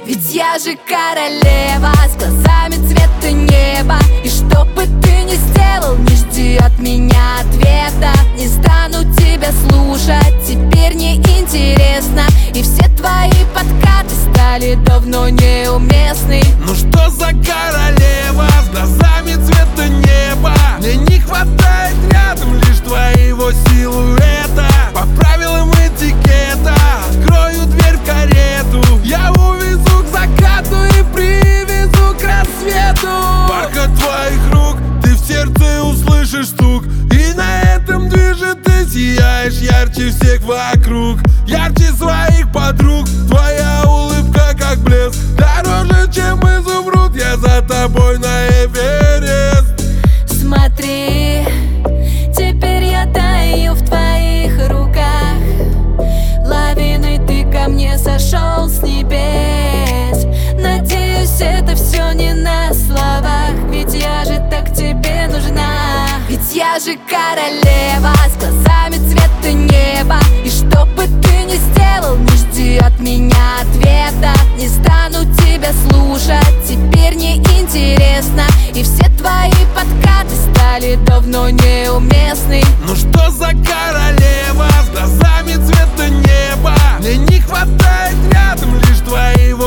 Ведь я же королева с глазами цвета неба. И что бы ты ни сделал, не жди от меня ответа. Не стану тебя слушать, теперь не интересно. И все твои подкаты стали давно неуместны. Ну что за королева с глазами цвета неба? Мне не хватает рядом лишь твоего силуэта. По правилам этикета открою дверь в карету. Я увезу к закату и привезу к рассвету. Бархат твоих рук, ты в сердце услышишь стук. И на этом движе ты сияешь ярче всех вокруг. Ярче своих подруг, твоя улыбка как блеск. Дороже, чем изумруд, я за тобой на Эверест. Смотри, теперь я таю в твоих руках. Лавиной ты ко мне сошел с небес. Надеюсь, это все не на словах, ведь я же так тебе нужна. Ведь я же королева с глазами цвета неба. И что бы ты ни сделал, не жди от меня ответа. Не стану тебя слушать, теперь не интересно. И все твои подкаты стали давно неуместны. Ну что за королева с глазами цвета неба? Мне не хватает рядом лишь твоего